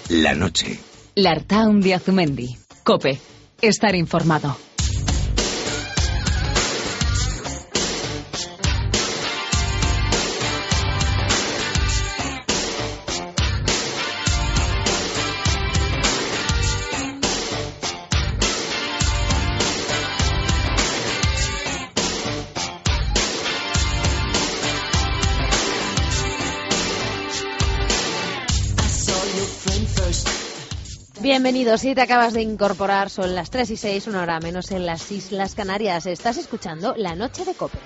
La noche. L'Artaun de Azumendi. COPE. Estar informado. Bienvenidos, si te acabas de incorporar, son las 3:06, 1 hora menos en las Islas Canarias. Estás escuchando La Noche de COPE.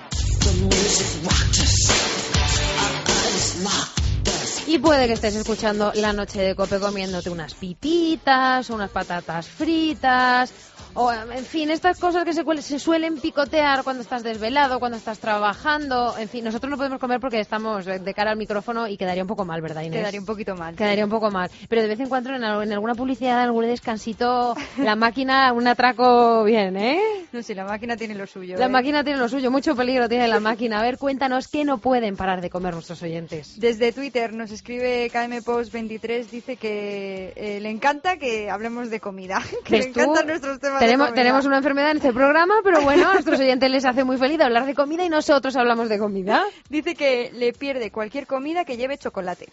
Y puede que estés escuchando La Noche de COPE comiéndote unas pipitas, o unas patatas fritas, o en fin, estas cosas que se suelen picotear cuando estás desvelado, cuando estás trabajando. En fin, nosotros no podemos comer porque estamos de cara al micrófono y quedaría un poco mal, ¿verdad, Inés? Quedaría un poquito mal. Quedaría un poco mal. Pero de vez en cuando en alguna publicidad, algún descansito, la máquina, un atraco bien, ¿eh? No sé, la máquina tiene lo suyo. La máquina tiene lo suyo, mucho peligro tiene la máquina. A ver, cuéntanos qué no pueden parar de comer nuestros oyentes. Desde Twitter nos escribe KMPost23, dice que le encanta que hablemos de comida, que le encantan nuestros temas de comida. Tenemos una enfermedad en este programa, pero bueno, a nuestros oyentes les hace muy feliz hablar de comida y nosotros hablamos de comida. Dice que le pierde cualquier comida que lleve chocolate.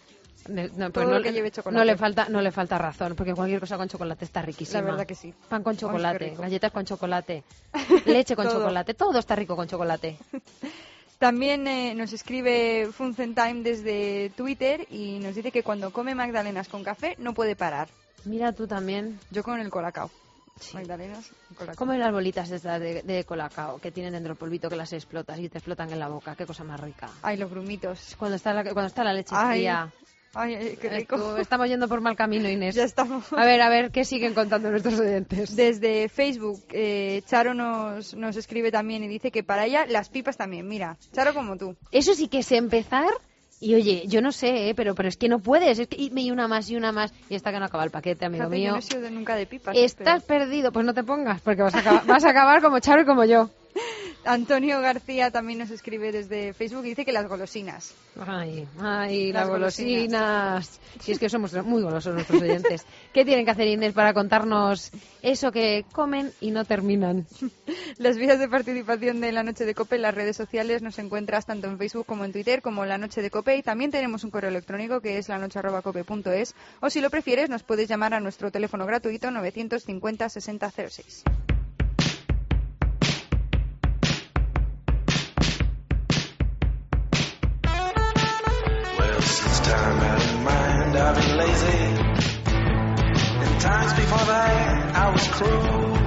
No le falta razón, porque cualquier cosa con chocolate está riquísima. La verdad que sí. Pan con chocolate, galletas con chocolate, leche con chocolate, todo está rico con chocolate. También nos escribe Funcentime desde Twitter y nos dice que cuando come magdalenas con café no puede parar. Mira tú también. Yo con el colacao. Sí. Magdalenas, colacao. Come las bolitas de colacao que tienen dentro el polvito que las explotas y te explotan en la boca. Qué cosa más rica. Ay, los grumitos. Cuando está la leche fría. Ay, qué rico. Estamos yendo por mal camino, Inés. Ya estamos. A ver, ¿qué siguen contando nuestros oyentes? Desde Facebook, Charo nos escribe también y dice que para ella las pipas también. Mira, Charo como tú. Eso sí que es empezar. Y oye, yo no sé, pero es que no puedes. Es que y una más y una más. Y hasta que no acaba el paquete, amigo mío. Yo no he sido nunca de pipas. Estás perdido. Pues no te pongas, porque vas a acabar como Charo y como yo. Antonio García también nos escribe desde Facebook y dice que las golosinas. Ay, las golosinas. Si es que somos muy golosos nuestros oyentes. ¿Qué tienen que hacer, Inés, para contarnos eso que comen y no terminan? Las vías de participación de La Noche de COPE en las redes sociales nos encuentras tanto en Facebook como en Twitter como La Noche de COPE, y también tenemos un correo electrónico que es lanoche@cope.es, o si lo prefieres nos puedes llamar a nuestro teléfono gratuito 950 60 06. Since time out of mind, I've been lazy. In times before that, I was cruel.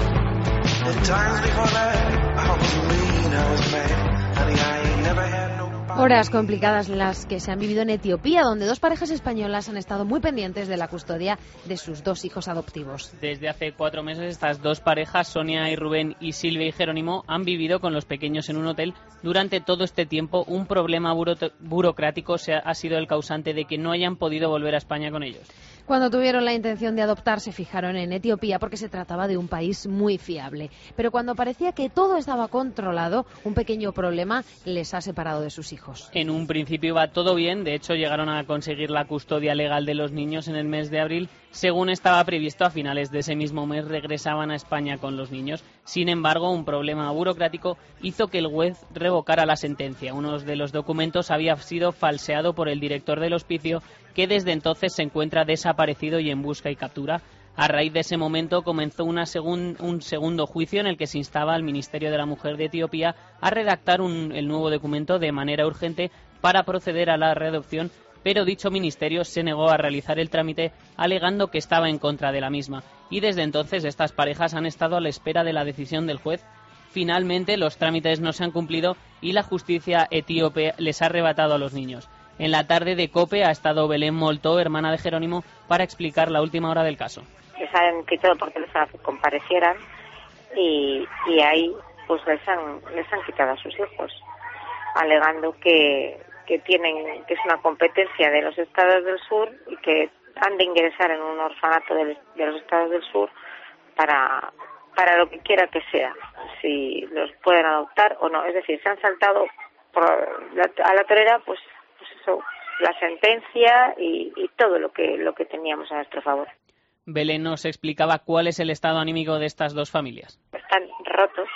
In times before that, I was mean, I was mad. Honey, I ain't never had no. Horas complicadas las que se han vivido en Etiopía, donde dos parejas españolas han estado muy pendientes de la custodia de sus dos hijos adoptivos. Desde hace 4 meses estas dos parejas, Sonia y Rubén y Silvia y Jerónimo, han vivido con los pequeños en un hotel. Durante todo este tiempo, un problema burocrático ha sido el causante de que no hayan podido volver a España con ellos. Cuando tuvieron la intención de adoptar, se fijaron en Etiopía porque se trataba de un país muy fiable. Pero cuando parecía que todo estaba controlado, un pequeño problema les ha separado de sus hijos. En un principio iba todo bien, de hecho llegaron a conseguir la custodia legal de los niños en el mes de abril. Según estaba previsto, a finales de ese mismo mes regresaban a España con los niños. Sin embargo, un problema burocrático hizo que el juez revocara la sentencia. Uno de los documentos había sido falseado por el director del hospicio, que desde entonces se encuentra desaparecido y en busca y captura. A raíz de ese momento comenzó un segundo juicio en el que se instaba al Ministerio de la Mujer de Etiopía a redactar el nuevo documento de manera urgente para proceder a la readopción, pero dicho ministerio se negó a realizar el trámite alegando que estaba en contra de la misma. Y desde entonces estas parejas han estado a la espera de la decisión del juez. Finalmente los trámites no se han cumplido y la justicia etíope les ha arrebatado a los niños. En la tarde de COPE ha estado Belén Moltó, hermana de Jerónimo, para explicar la última hora del caso. Les han quitado por teléfono que comparecieran y ahí pues les han quitado a sus hijos, alegando que es una competencia de los estados del sur y que han de ingresar en un orfanato de los estados del sur para lo que quiera que sea, si los pueden adoptar o no. Es decir, se han saltado a la torera, pues eso, la sentencia y todo lo que teníamos a nuestro favor. Belén nos explicaba cuál es el estado anímico de estas dos familias. Están rotos,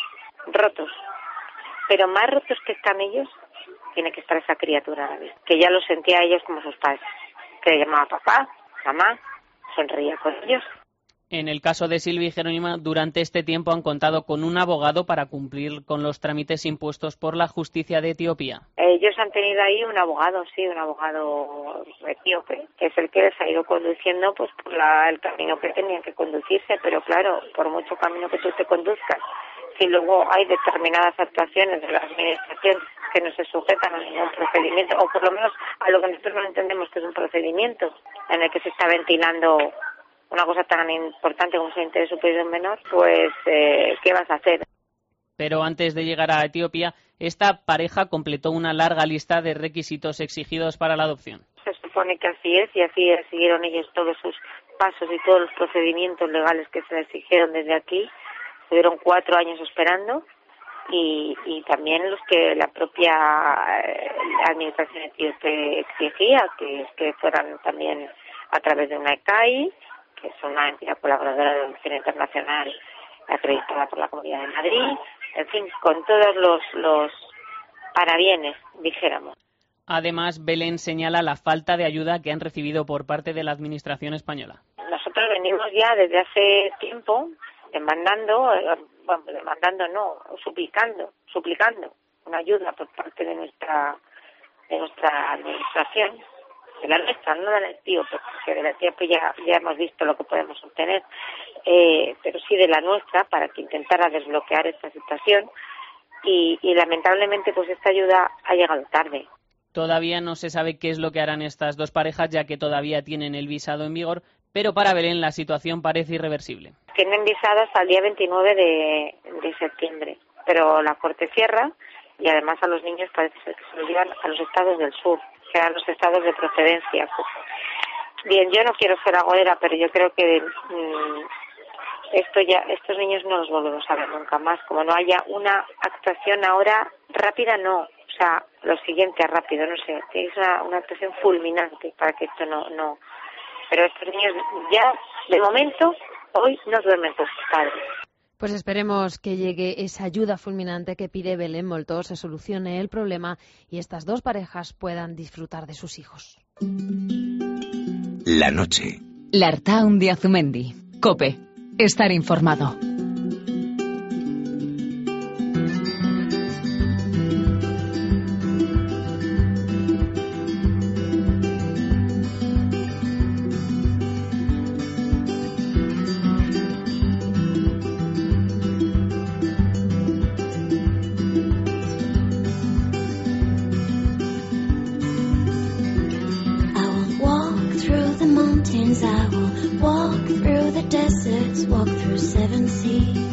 pero más rotos que están ellos, tiene que estar esa criatura, que ya lo sentía a ellos como sus padres, que le llamaba papá, mamá, sonreía con ellos. En el caso de Silvia y Jerónima, durante este tiempo han contado con un abogado para cumplir con los trámites impuestos por la justicia de Etiopía. Ellos han tenido ahí un abogado etíope, que es el que les ha ido conduciendo pues por el camino que tenían que conducirse, pero claro, por mucho camino que tú te conduzcas, si luego hay determinadas actuaciones de la administración que no se sujetan a ningún procedimiento, o por lo menos a lo que nosotros no entendemos que es un procedimiento en el que se está ventilando una cosa tan importante como es el interés superior de un menor, pues ¿qué vas a hacer? Pero antes de llegar a Etiopía, esta pareja completó una larga lista de requisitos exigidos para la adopción. Se supone que así es, y así siguieron ellos todos sus pasos y todos los procedimientos legales que se les exigieron desde aquí. Estuvieron 4 años esperando y también los que la propia administración etíope exigía, que fueran también a través de una ECAI, que es una entidad colaboradora de adopción internacional acreditada por la Comunidad de Madrid, en fin, con todos los parabienes, dijéramos. Además, Belén señala la falta de ayuda que han recibido por parte de la Administración española. Nosotros venimos ya desde hace tiempo suplicando una ayuda por parte de nuestra administración, de la nuestra, no de la etíope, porque de la etíope ya hemos visto lo que podemos obtener, pero sí de la nuestra, para que intentara desbloquear esta situación, y lamentablemente pues esta ayuda ha llegado tarde. Todavía no se sabe qué es lo que harán estas dos parejas, ya que todavía tienen el visado en vigor, pero para Belén la situación parece irreversible. Tienen visado hasta el día 29 de septiembre, pero la Corte cierra y además a los niños parece ser que se los llevan a los estados del sur, que eran los estados de procedencia. Bien, yo no quiero ser agorera, pero yo creo que estos niños no los volvemos a ver nunca más. Como no haya una actuación ahora rápida, no. O sea, lo siguiente rápido, no sé. Es una actuación fulminante para que esto no. Pero estos niños ya, de momento, hoy no duermen con sus padres. Pues esperemos que llegue esa ayuda fulminante que pide Belén Moltó, se solucione el problema y estas dos parejas puedan disfrutar de sus hijos. La noche. L'Artaun de Azumendi. COPE. Estar informado. I will walk through the deserts, walk through 7 seas.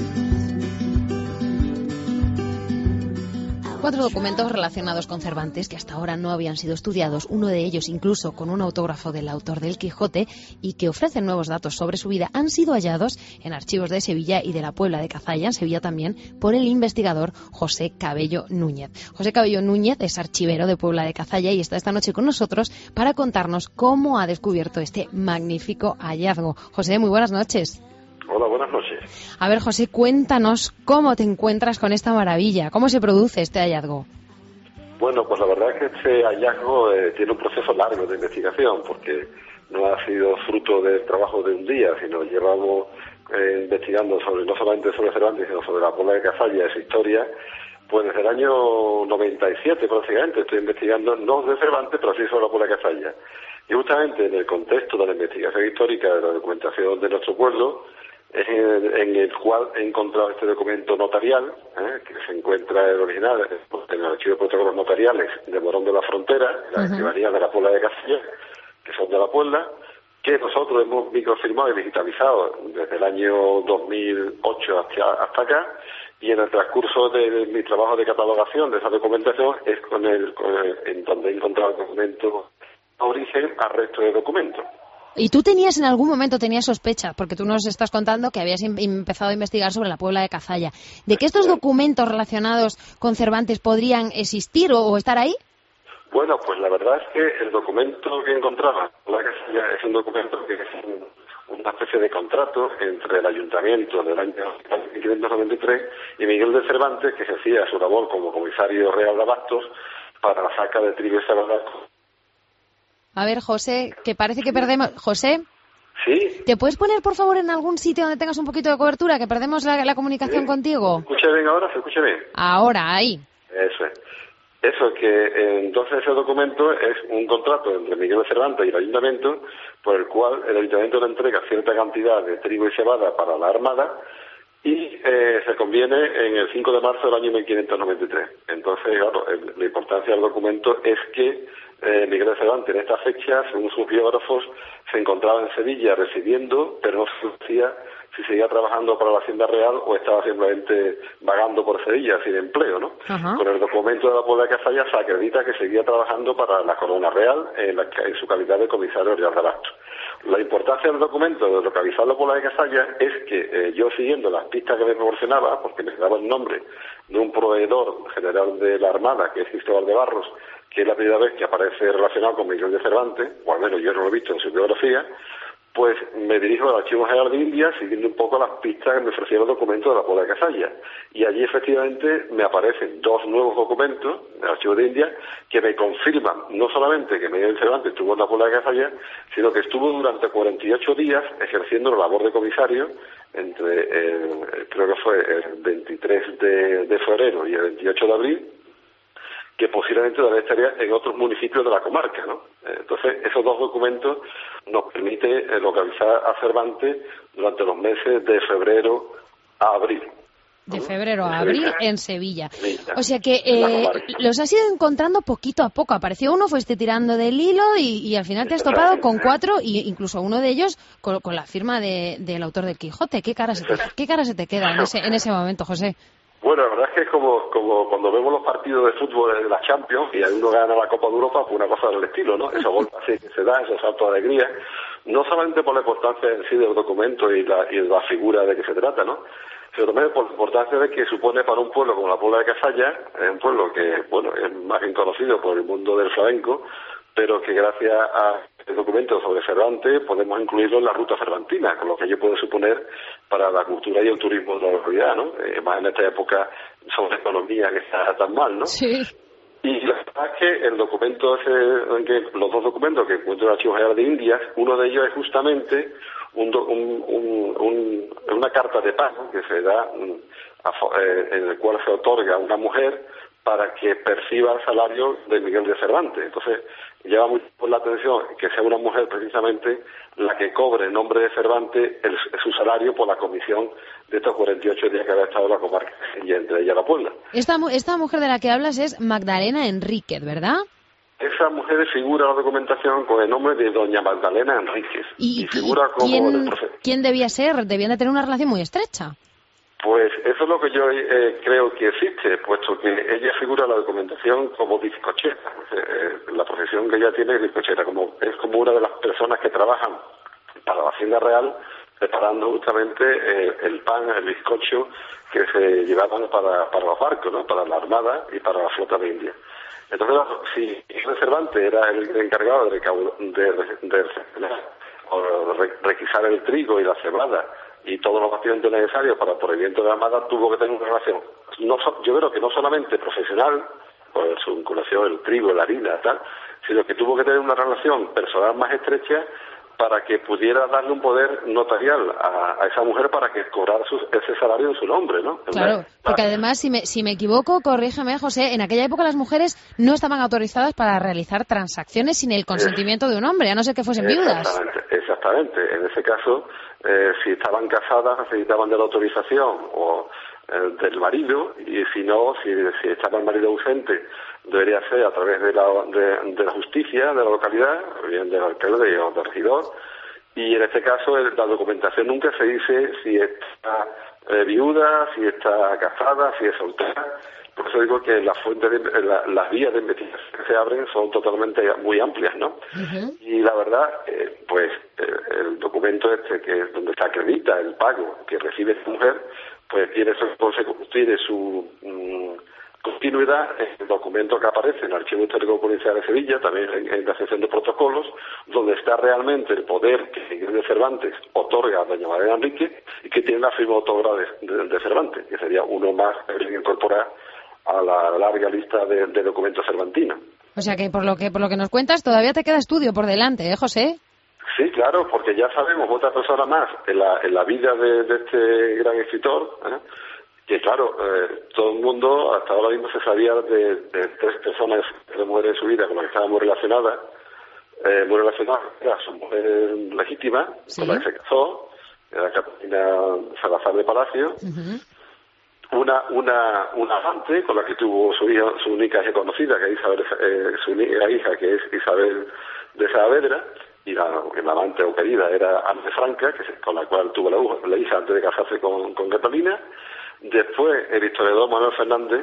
4 documentos relacionados con Cervantes que hasta ahora no habían sido estudiados, uno de ellos incluso con un autógrafo del autor del Quijote y que ofrecen nuevos datos sobre su vida, han sido hallados en archivos de Sevilla y de la Puebla de Cazalla, en Sevilla también, por el investigador José Cabello Núñez. José Cabello Núñez es archivero de Puebla de Cazalla y está esta noche con nosotros para contarnos cómo ha descubierto este magnífico hallazgo. José, muy buenas noches. Hola, buenas noches. A ver, José, cuéntanos cómo te encuentras con esta maravilla, cómo se produce este hallazgo. Bueno, pues la verdad es que este hallazgo tiene un proceso largo de investigación, porque no ha sido fruto del trabajo de un día, sino llevamos investigando no solamente sobre Cervantes, sino sobre la Puebla de Cazalla y su historia, pues desde el año 97 prácticamente. Estoy investigando no de Cervantes, pero sí sobre la Puebla de Cazalla. Y justamente en el contexto de la investigación histórica de la documentación de nuestro pueblo, en el cual he encontrado este documento notarial, que se encuentra el original en el archivo de protocolos notariales de Morón de la Frontera, en la escribanía de la Puebla de Cazalla, que son de la Puebla, que nosotros hemos microfilmado y digitalizado desde el año 2008 hasta acá, y en el transcurso de mi trabajo de catalogación de esa documentación es en donde he encontrado el documento origen al resto de documentos. ¿Y tú en algún momento tenías sospecha? Porque tú nos estás contando que habías empezado a investigar sobre la Puebla de Cazalla. ¿De que estos documentos relacionados con Cervantes podrían existir o estar ahí? Bueno, pues la verdad es que el documento que encontraba es un documento que es una especie de contrato entre el ayuntamiento del año 1593 y Miguel de Cervantes, que se hacía su labor como comisario real de abastos para la saca de trigo y cebada. A ver, José, que parece que perdemos... José, ¿sí? ¿te puedes poner, por favor, en algún sitio donde tengas un poquito de cobertura, que perdemos la comunicación contigo? ¿Se escucha bien ahora? ¿Se escucha bien? Ahora, ahí. Eso es. Eso, que entonces ese documento es un contrato entre Miguel de Cervantes y el ayuntamiento, por el cual el ayuntamiento le entrega cierta cantidad de trigo y cebada para la Armada y se conviene en el 5 de marzo del año 1593. Entonces, claro, la importancia del documento es que Miguel de Cervantes en esta fecha, según sus biógrafos, se encontraba en Sevilla residiendo, pero no se decía si seguía trabajando para la Hacienda Real o estaba simplemente vagando por Sevilla sin empleo, ¿no? Ajá. Con el documento de la Puebla de Cazalla se acredita que seguía trabajando para la Corona Real en su calidad de comisario real de abastos. La importancia del documento de localizar la Puebla de Cazalla es que yo, siguiendo las pistas que me proporcionaba, porque me daba el nombre de un proveedor general de la Armada, que es Cristóbal de Barros, que es la primera vez que aparece relacionado con Miguel de Cervantes, o al menos yo no lo he visto en su biografía, pues me dirijo al Archivo General de Indias siguiendo un poco las pistas que me ofrecieron los documentos de la Puebla de Cazalla. Y allí efectivamente me aparecen 2 nuevos documentos del Archivo de Indias que me confirman no solamente que Miguel de Cervantes estuvo en la Puebla de Cazalla, sino que estuvo durante 48 días ejerciendo la labor de comisario entre, creo que fue el 23 de febrero y el 28 de abril, que posiblemente todavía estaría en otros municipios de la comarca, ¿no? Entonces, esos 2 documentos nos permiten localizar a Cervantes durante los meses de febrero a abril. De febrero a abril en Sevilla. Sevilla. O sea que los has ido encontrando poquito a poco. Apareció uno, fuiste tirando del hilo y al final te has topado con 4 y incluso uno de ellos con la firma del autor del Quijote. ¿Qué cara se te queda en ese momento, José? Bueno, la verdad es que es como cuando vemos los partidos de fútbol de la Champions y uno gana la Copa de Europa, pues una cosa del estilo, ¿no? Esos golpes así que se da, esos saltos de alegría, no solamente por la importancia en sí del documento y la figura de que se trata, ¿no? Sino también por la importancia de que supone para un pueblo como la Puebla de Cazalla, es un pueblo que, bueno, es más bien conocido por el mundo del flamenco, pero que gracias a el documento sobre Cervantes podemos incluirlo en la ruta cervantina, con lo que ello puede suponer para la cultura y el turismo de la localidad, ¿no? Más en esta época sobre economía que está tan mal, ¿no? Sí. Y la verdad es que el documento los 2 documentos que encuentro en el Archivo General de Indias, uno de ellos es justamente una carta de pago que se da en el cual se otorga a una mujer para que perciba el salario de Miguel de Cervantes. Entonces, llama mucho la atención que sea una mujer precisamente la que cobre en nombre de Cervantes su salario por la comisión de estos 48 días que había estado en la comarca, y entre ella la Puebla. Esta mujer de la que hablas es Magdalena Enríquez, ¿verdad? Esa mujer figura en la documentación con el nombre de doña Magdalena Enríquez. Y figura como ¿quién debía ser? Debían de tener una relación muy estrecha. Pues eso es lo que yo creo que existe, puesto que ella figura en la documentación como bizcochera. La profesión que ella tiene es bizcochera, es como una de las personas que trabajan para la Hacienda Real preparando justamente el pan, el bizcocho que se llevaban para los barcos, ¿no? Para la Armada y para la flota de India. Entonces, si Cervantes era el encargado de requisar el trigo y la cebada y todos los bastiones necesarios para el proveimiento de la Armada, tuvo que tener una relación, yo creo que no solamente profesional, por su vinculación, el trigo, la harina, tal, sino que tuvo que tener una relación personal más estrecha para que pudiera darle un poder notarial a esa mujer para que cobrara ese salario en su nombre, ¿no? Claro, porque además, si me equivoco, corrígeme, José, en aquella época las mujeres no estaban autorizadas para realizar transacciones sin el consentimiento de un hombre, a no ser que fuesen viudas. Exactamente. En ese caso, si estaban casadas, necesitaban de la autorización o del marido, y si no, si estaba el marido ausente, debería ser a través de la justicia de la localidad, bien del alcalde o del regidor, y en este caso la documentación nunca se dice si está viuda, si está casada, si es soltera. Por eso digo que las vías de investigación que se abren son totalmente muy amplias, ¿no? Uh-huh. Y la verdad, el documento que es donde se acredita el pago que recibe esta mujer, pues tiene su continuidad en el documento que aparece en el Archivo Histórico Provincial de Sevilla, también en la sección de protocolos, donde está realmente el poder que Miguel de Cervantes otorga a doña Magdalena Enrique y que tiene la firma autógrafa de Cervantes, que sería uno más que habría que incorporar a la larga lista de documentos cervantinos. O sea que por lo que nos cuentas todavía te queda estudio por delante, José? Sí, claro, porque ya sabemos otra persona más en la vida de este gran escritor, que claro, todo el mundo hasta ahora mismo se sabía de 3 personas, 3 mujeres en su vida con las que estaba muy relacionada, era su mujer legítima, ¿sí?, con la que se casó, era Catalina Salazar de Palacio, una amante con la que tuvo su hija, su única hija conocida, que es Isabel, su única hija, que es Isabel de Saavedra, y la amante o querida era Ana de Franca, con la cual tuvo la hija antes de casarse con Catalina. Después el historiador Manuel Fernández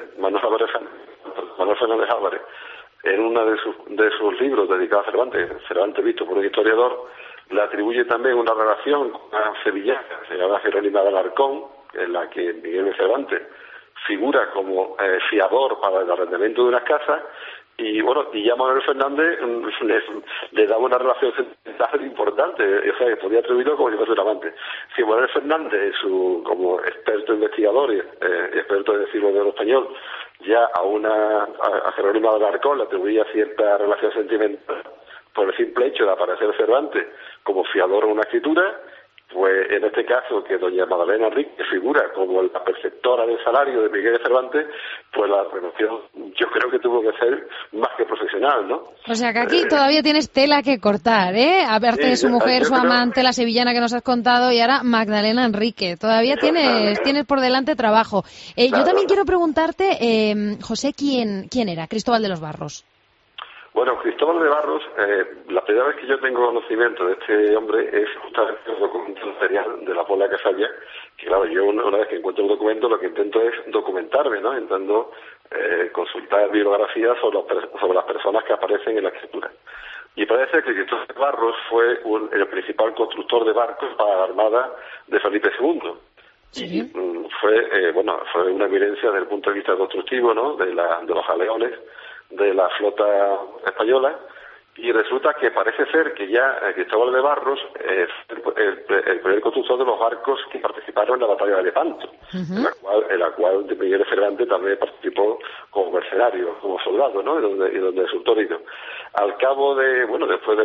Álvarez, en uno de sus libros dedicados a Cervantes visto por un historiador, le atribuye también una relación con una sevillana, se llama Jerónima de Alarcón, en la que Miguel de Cervantes figura como fiador para el arrendamiento de unas casas, y bueno, y ya Manuel Fernández le daba una relación sentimental importante, o sea, que podía atribuirlo como si fuese un amante. Si Manuel Fernández, como experto investigador y experto del siglo de oro español, ya a Jerónimo de Alarcón le atribuía cierta relación sentimental por el simple hecho de aparecer Cervantes como fiador en una escritura, pues en este caso que doña Magdalena Enrique figura como la perceptora del salario de Miguel de Cervantes, pues la relación yo creo que tuvo que ser más que profesional, ¿no? O sea que aquí todavía tienes tela que cortar, ¿eh? Aparte de su mujer, su amante, la sevillana que nos has contado, y ahora Magdalena Enrique. Todavía tienes por delante trabajo. Yo también quiero preguntarte, José, ¿quién era Cristóbal de los Barros? Bueno, Cristóbal de Barros, la primera vez que yo tengo conocimiento de este hombre es justamente el documento material de la Puebla de Casalla, que claro, yo una vez que encuentro un documento lo que intento es documentarme, ¿no? Intento consultar bibliografías sobre las personas que aparecen en la escritura. Y parece que Cristóbal de Barros fue el principal constructor de barcos para la Armada de Felipe II. Sí. Y fue una evidencia desde el punto de vista constructivo, ¿no? De los galeones de la flota española, y resulta que parece ser que ya Cristóbal de Barros es el primer constructor de los barcos que participaron en la batalla de Lepanto, en la cual Miguel de Cervantes también participó como mercenario, como soldado, ¿no? Y donde resultó herido. Al cabo después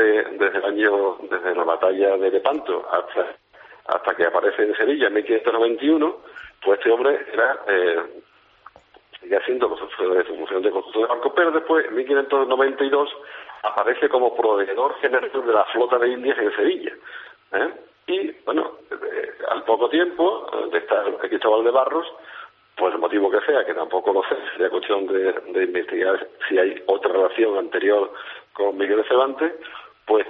desde la batalla de Lepanto hasta que aparece en Sevilla en 1591, pues este hombre era sigue haciendo su función de constructor de barcos, pero después, en 1592, aparece como proveedor general de la flota de Indias en Sevilla. Y, al poco tiempo de estar Cristóbal de Barros, pues el motivo que sea, que tampoco lo sé, sería cuestión de investigar si hay otra relación anterior con Miguel de Cervantes, pues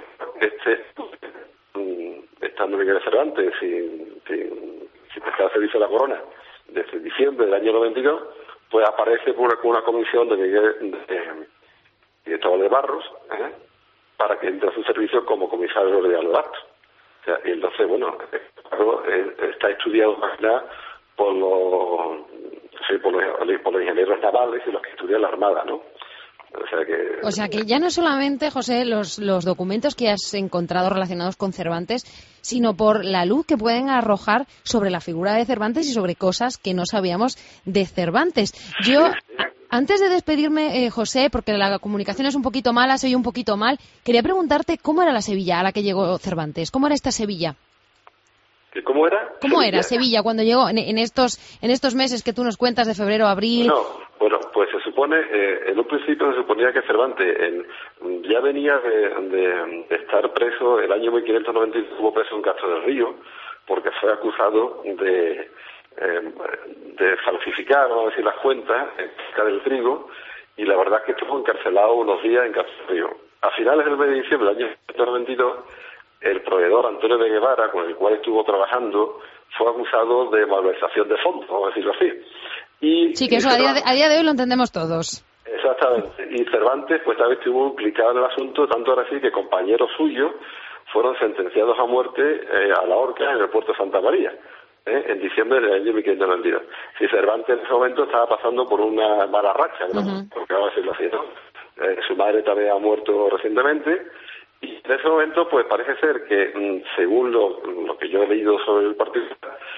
estando Miguel de Cervantes sin prestar servicio a la corona desde diciembre del año 92, pues aparece con una comisión de Cristóbal de Barros para que entre a su servicio como comisario de Albato. O sea, y entonces, está estudiado más nada por los ingenieros navales y los que estudian la Armada, ¿no? O sea que ya no solamente, José, los documentos que has encontrado relacionados con Cervantes, sino por la luz que pueden arrojar sobre la figura de Cervantes y sobre cosas que no sabíamos de Cervantes. Yo, antes de despedirme, José, porque la comunicación es un poquito mala, se oye un poquito mal, quería preguntarte cómo era la Sevilla a la que llegó Cervantes. ¿Cómo era esta Sevilla? ¿Cómo era? ¿Cómo era Sevilla cuando llegó en estos meses que tú nos cuentas de febrero a abril? Bueno, pues se supone, en un principio se suponía que Cervantes ya venía de estar preso, el año 1590 estuvo preso en Castro del Río, porque fue acusado de falsificar, vamos a decir, las cuentas en cerca del trigo, y la verdad es que estuvo encarcelado unos días en Castro del Río. A finales del mes de diciembre del año 1592, el proveedor Antonio de Guevara, con el cual estuvo trabajando, fue acusado de malversación de fondos, vamos a decirlo así. Sí, que eso a día de hoy lo entendemos todos. Exactamente. Y Cervantes, pues tal vez estuvo implicado en el asunto, tanto ahora sí que compañeros suyos fueron sentenciados a muerte a la horca en el puerto de Santa María. en diciembre del año 1592. Si Cervantes en ese momento estaba pasando por una mala racha, ¿no? Porque ahora decirlo así, ¿no? Su madre también ha muerto recientemente, y en ese momento pues parece ser que, según lo que yo he leído sobre el partido,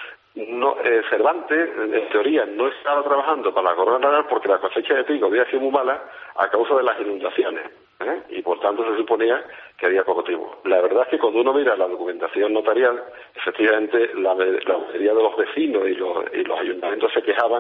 Cervantes en teoría no estaba trabajando para la corona real porque la cosecha de trigo había sido muy mala a causa de las inundaciones, y por tanto se suponía que había poco trigo. La verdad es que cuando uno mira la documentación notarial, efectivamente la mayoría de los vecinos y los ayuntamientos se quejaban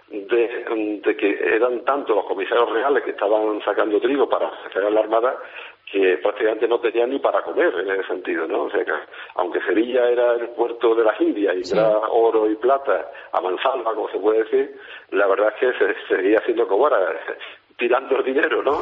de que eran tanto los comisarios reales que estaban sacando trigo para hacer la armada, que prácticamente no tenían ni para comer en ese sentido, ¿no? O sea que, aunque Sevilla era el puerto de las Indias y era oro y plata a mansalva, como se puede decir, la verdad es que se seguía haciendo como ahora, tirando el dinero, ¿no?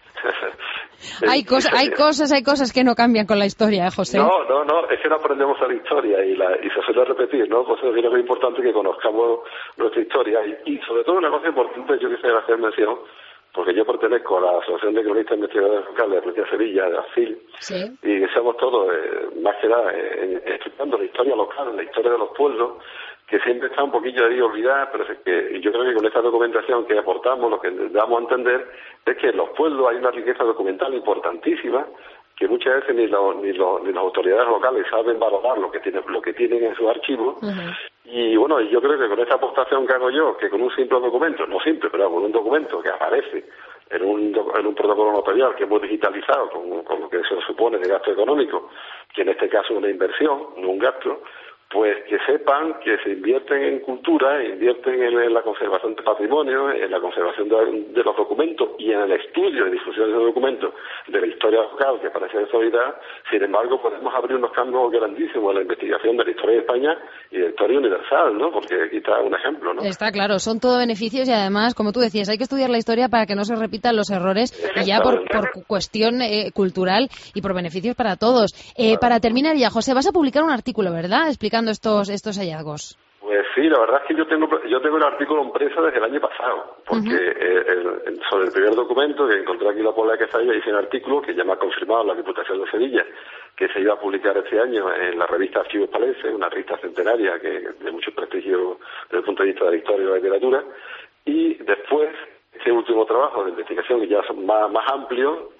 Hay cosas que no cambian con la historia, José. No, es que no aprendemos a la historia y se suele repetir, ¿no? Por eso creo que es importante que conozcamos nuestra historia y sobre todo una cosa importante, yo quisiera hacer mención, porque yo pertenezco a la Asociación de Cronistas e Investigadores Locales de la Provincia de Sevilla, de ASFIL, y estamos todos, más que nada, estudiando la historia local, la historia de los pueblos, que siempre está un poquillo ahí olvidada, pero es que yo creo que con esta documentación que aportamos, lo que damos a entender es que en los pueblos hay una riqueza documental importantísima, que muchas veces ni las autoridades locales saben valorar lo que tienen en sus archivos. Y bueno, yo creo que con esta aportación que hago yo, que con un simple documento, no simple, pero con un documento que aparece en un protocolo notarial que hemos digitalizado con lo que se supone de gasto económico, que en este caso es una inversión, no un gasto, pues que sepan que se invierten en cultura, invierten en la conservación de patrimonio, en la conservación de los documentos y en el estudio y difusión de los documentos de la historia local, que parece de solidaridad. Sin embargo, podemos abrir unos cambios grandísimos en la investigación de la historia de España y de la historia universal, ¿no? Porque aquí está un ejemplo, ¿no? Está claro, son todo beneficios y además, como tú decías, hay que estudiar la historia para que no se repitan los errores y ya por cuestión cultural y por beneficios para todos. Para terminar ya, José, vas a publicar un artículo, ¿verdad?, explicando estos hallazgos. Pues sí, la verdad es que yo tengo el artículo impreso desde el año pasado, porque sobre el primer documento que encontré aquí en la Puebla de Cazalla hice un artículo que ya me ha confirmado la Diputación de Sevilla, que se iba a publicar este año en la revista Archivos Palense, una revista centenaria que de mucho prestigio desde el punto de vista de la historia y la literatura, y después ese último trabajo de investigación, que ya es más amplio,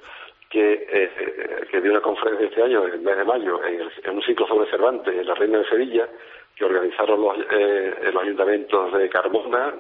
que dio una conferencia este año, en el mes de mayo, en un ciclo sobre Cervantes, en la Reina de Sevilla, que organizaron los ayuntamientos de Carmona,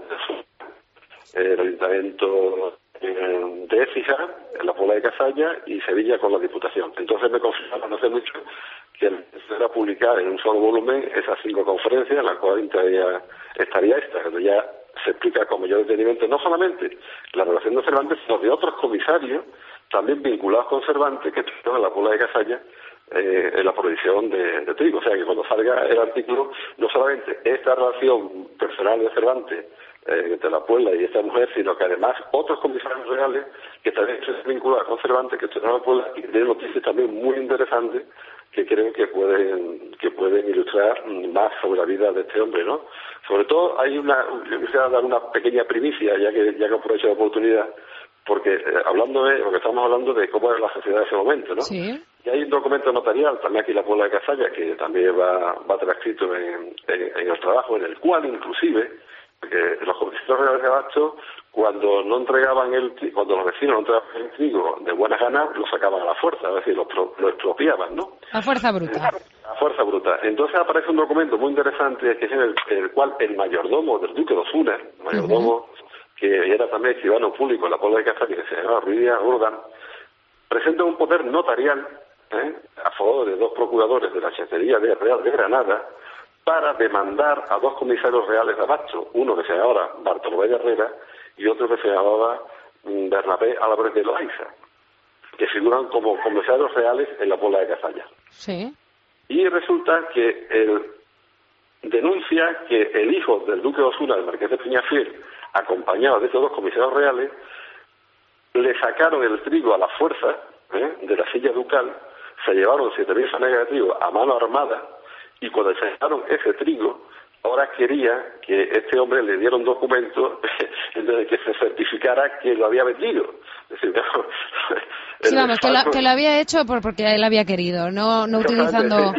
el ayuntamiento de Écija, en la Puebla de Cazalla y Sevilla con la Diputación. Entonces me confirmaron hace mucho que era publicar en un solo volumen esas 5 conferencias, en las cuales estaría esta, donde ya se explica con mayor detenimiento no solamente la relación de Cervantes, sino de otros comisarios también vinculados con Cervantes que estuvieron en la Puebla de Cazalla en la provisión de trigo. O sea que cuando salga el artículo, no solamente esta relación personal de Cervantes entre la Puebla y esta mujer, sino que además otros comisarios reales que también se vinculan con Cervantes, que estuvieron en la Puebla y tienen noticias también muy interesantes que creo que pueden ilustrar más sobre la vida de este hombre, ¿no? Sobre todo yo quisiera dar una pequeña primicia, ya que aprovecho la oportunidad, porque lo que estamos hablando de cómo era la sociedad de ese momento, ¿no? Sí. Y hay un documento notarial, también aquí en la Puebla de Cazalla, que también va transcrito en el trabajo, en el cual inclusive los comisarios reales de abasto, cuando los vecinos no entregaban el trigo de buena gana, lo sacaban a la fuerza, es decir, lo expropiaban, ¿no? A fuerza bruta. A fuerza bruta. Entonces aparece un documento muy interesante, que es en el cual el mayordomo del duque de Osuna, que era también escribano público en la Puebla de Cazalla, que se llamaba Ruiz Díaz Roldán, presenta un poder notarial a favor de 2 procuradores de la Chacería Real de Granada para demandar a 2 comisarios reales de abasto, uno que se llamaba Bartolomé de Herrera y otro que se llamaba Bernabé Álvarez de Loaiza, que figuran como comisarios reales en la Puebla de Cazalla. Sí. Y resulta que él denuncia que el hijo del duque de Osuna, el marqués de Peñafiel, acompañado de estos 2 comisarios reales, le sacaron el trigo a la fuerza de la silla ducal, se llevaron 7.000 fanegas de trigo a mano armada, y cuando se llevaron ese trigo, ahora quería que este hombre le diera un documento en el que se certificara que lo había vendido. Es decir, sí, vamos, que lo había hecho porque él había querido, no utilizando... Y lo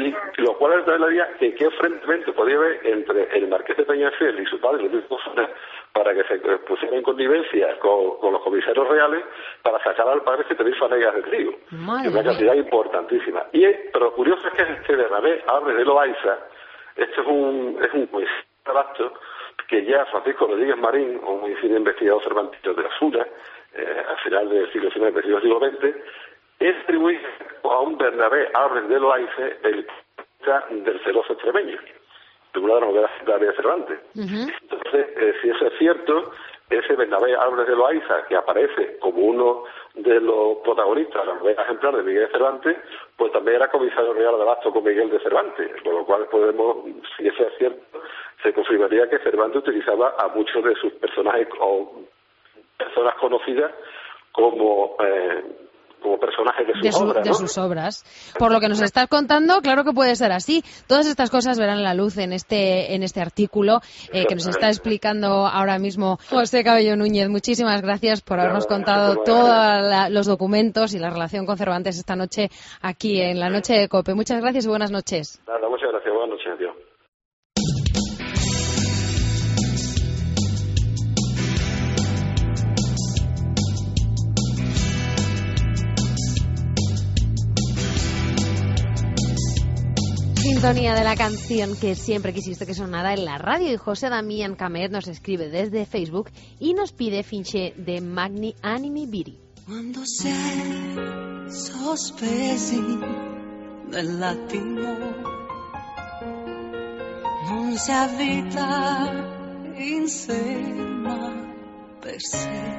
lo cual revelaría que qué enfrentamiento podía haber entre el marqués de Peñafiel y su padre, Luis Bozona, para que se pusiera en connivencia con los comisarios reales para sacar al padre 7.000 fanegas de trigo. Madre una cantidad importantísima. Pero lo curioso es que este Bernabé Álvarez de Loaiza, este es un acto que ya Francisco Rodríguez Marín, un insigne investigador cervantino de la SUNA, al final del siglo XIX, principio del siglo XX, es atribuido a un Bernabé Álvarez de Loaiza, el del celoso extremeño, de una de las novelas de Cervantes. Entonces, si eso es cierto, ese Bernabé Álvarez de Loaiza, que aparece como uno de los protagonistas de la novela ejemplar de Miguel de Cervantes, pues también era comisario real de abasto con Miguel de Cervantes, con lo cual si eso es cierto, se confirmaría que Cervantes utilizaba a muchos de sus personajes o personas conocidas como personajes de sus obras, ¿no? De sus obras. Por lo que nos estás contando, claro que puede ser así. Todas estas cosas verán la luz en este artículo que nos está explicando ahora mismo José Cabello Núñez. Muchísimas gracias por habernos contado todos los documentos y la relación con Cervantes esta noche aquí en la Noche de COPE. Muchas gracias y buenas noches. Nada, muchas gracias. Buenas noches. Adiós. Sintonía de la canción que siempre quisiste que sonara en la radio, y José Damián Camet nos escribe desde Facebook y nos pide Finché de Magni Animi Viri. Quando si è sospesi nell'attimo non si ha vita in sé ma per sé